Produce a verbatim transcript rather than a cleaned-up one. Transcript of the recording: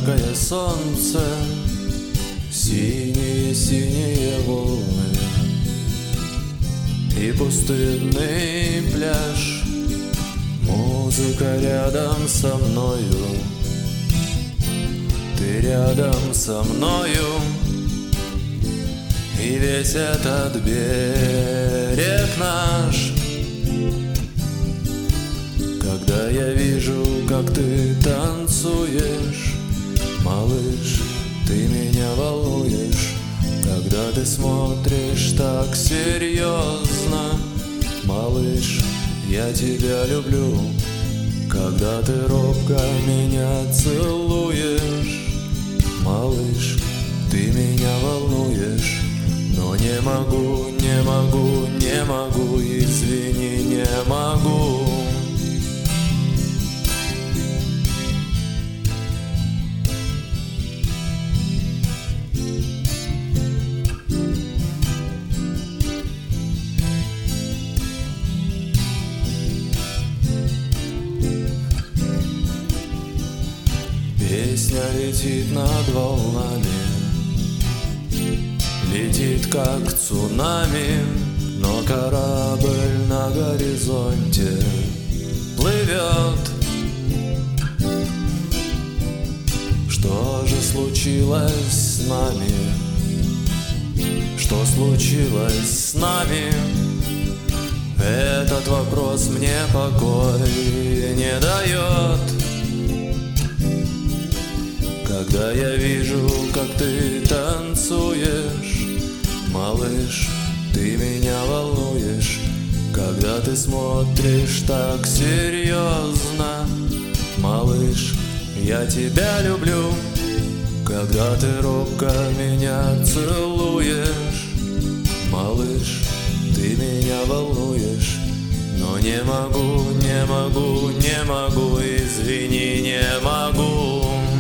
яркое солнце, синие-синие волны и пустынный пляж. Музыка рядом со мною, ты рядом со мною, и весь этот берег наш. Когда я вижу, как ты танцуешь, малыш, ты меня волнуешь. Когда ты смотришь так серьезно, малыш, я тебя люблю. Когда ты робко меня целуешь, малыш, ты меня волнуешь. Но не могу, не могу, не могу, извини, не могу. Песня летит над волнами, летит как цунами, но корабль на горизонте плывет. Что же случилось с нами? Что случилось с нами? Этот вопрос мне покой не дает. Когда я вижу, как ты танцуешь, малыш, ты меня волнуешь. Когда ты смотришь так серьезно, малыш, я тебя люблю. Когда ты робко меня целуешь, малыш, ты меня волнуешь. Но не могу, не могу, не могу, извини, не могу.